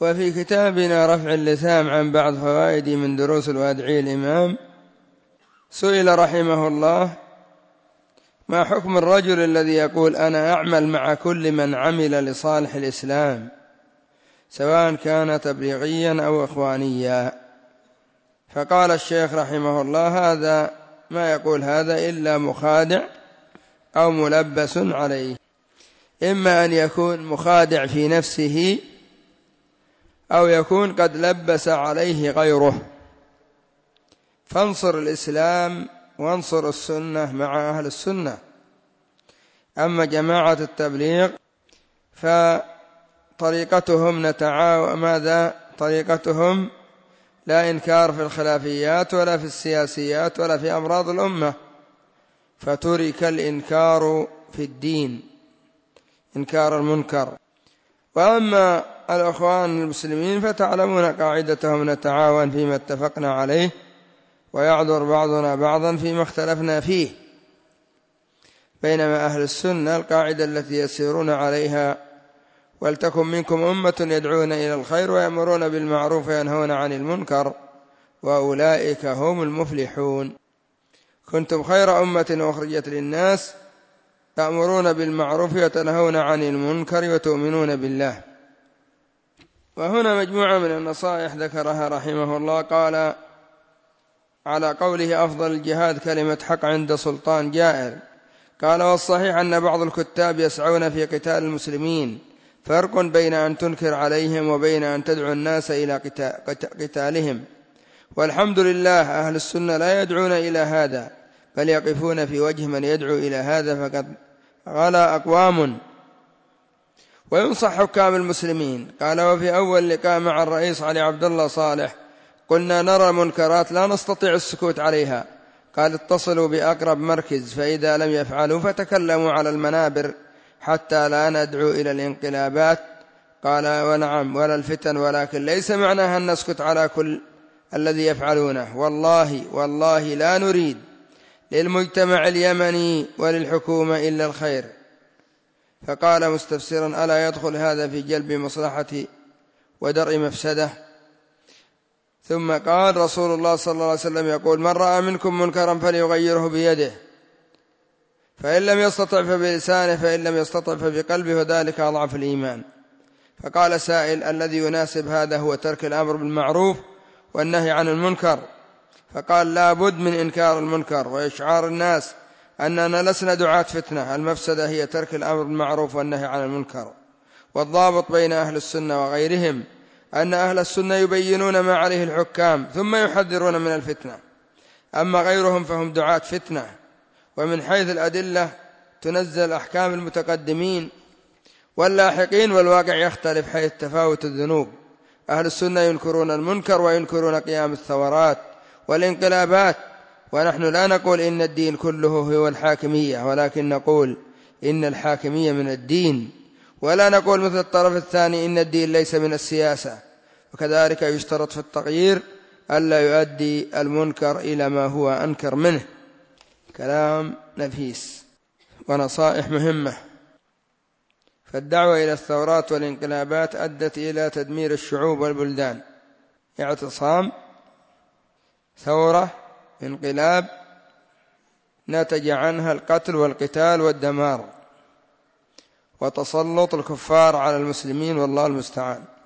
وفي كتابنا رفع اللثام عن بعض فوائد من دروس الوادعي الإمام سئل رحمه الله: ما حكم الرجل الذي يقول أنا أعمل مع كل من عمل لصالح الإسلام سواء كان تبليغيا أو إخوانيا؟ فقال الشيخ رحمه الله: هذا ما يقول هذا إلا مخادع أو ملبس عليه، إما أن يكون مخادع في نفسه أو يكون قد لبس عليه غيره، فانصر الإسلام وانصر السنة مع أهل السنة. أما جماعة التبليغ فطريقتهم طريقتهم لا إنكار في الخلافيات ولا في السياسيات ولا في أمراض الأمة، فترك الإنكار في الدين، إنكار المنكر. وأما الأخوان المسلمين فتعلمون قاعدتهم: نتعاون فيما اتفقنا عليه ويعذر بعضنا بعضا فيما اختلفنا فيه. بينما أهل السنة القاعدة التي يسيرون عليها: ولتكن منكم أمة يدعون إلى الخير ويأمرون بالمعروف وينهون عن المنكر وأولئك هم المفلحون. كنتم خير أمة أخرجت للناس تأمرون بالمعروف وتنهون عن المنكر وتؤمنون بالله. وهنا مجموعة من النصائح ذكرها رحمه الله. قال: على قوله أفضل الجهاد كلمة حق عند سلطان جائر. قال: والصحيح أن بعض الكتاب يسعون في قتال المسلمين، فرق بين أن تنكر عليهم وبين أن تدعو الناس إلى قتالهم. والحمد لله أهل السنة لا يدعون إلى هذا، بل يقفون في وجه من يدعو إلى هذا، فقد غلا أقوام. وينصح حكام المسلمين. قال: وفي أول لقاء مع الرئيس علي عبد الله صالح قلنا نرى منكرات لا نستطيع السكوت عليها. قال: اتصلوا بأقرب مركز، فإذا لم يفعلوا فتكلموا على المنابر حتى لا ندعو إلى الانقلابات. قال: ونعم، ولا الفتن، ولكن ليس معناها أن نسكت على كل الذي يفعلونه. والله لا نريد للمجتمع اليمني وللحكومة إلا الخير. فقال مستفسرا: ألا يدخل هذا في جلب مصلحة ودرء مفسدة؟ ثم قال: رسول الله صلى الله عليه وسلم يقول: من رأى منكم منكرا فليغيره بيده، فإن لم يستطع فبلسانه، فإن لم يستطع فبقلبه، وذلك أضعف الإيمان. فقال سائل: الذي يناسب هذا هو ترك الأمر بالمعروف والنهي عن المنكر. فقال: لا بد من إنكار المنكر وإشعار الناس أننا لسنا دعاة فتنة. المفسدة هي ترك الأمر بالمعروف والنهي عن المنكر. والضابط بين أهل السنة وغيرهم أن أهل السنة يبينون ما عليه الحكام ثم يحذرون من الفتنة، أما غيرهم فهم دعاة فتنة. ومن حيث الأدلة تنزل أحكام المتقدمين واللاحقين، والواقع يختلف حيث تفاوت الذنوب. أهل السنة ينكرون المنكر وينكرون قيام الثورات والانقلابات، ونحن لا نقول إن الدين كله هو الحاكمية، ولكن نقول إن الحاكمية من الدين، ولا نقول مثل الطرف الثاني إن الدين ليس من السياسة. وكذلك يشترط في التغيير ألا يؤدي المنكر إلى ما هو أنكر منه. كلام نفيس ونصائح مهمة. فالدعوة إلى الثورات والانقلابات أدت إلى تدمير الشعوب والبلدان. اعتصام، ثورة، انقلاب، نتج عنها القتل والقتال والدمار وتسلط الكفار على المسلمين، والله المستعان.